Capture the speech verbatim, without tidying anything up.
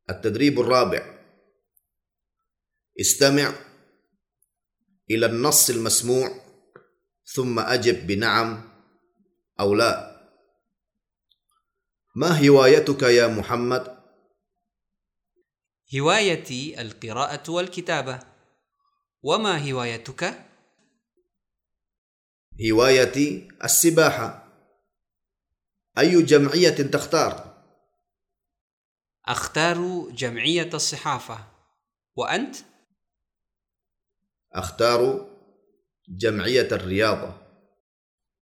التدريب الرابع: استمع إلى النص المسموع ثم أجب بنعم أو لا. ما هوايتك يا محمد؟ هوايتي القراءة والكتابة. وما هوايتك؟ هوايتي السباحة. أي جمعية تختار؟ أختار جمعية الصحافة. وأنت؟ أختار جمعية الرياضة.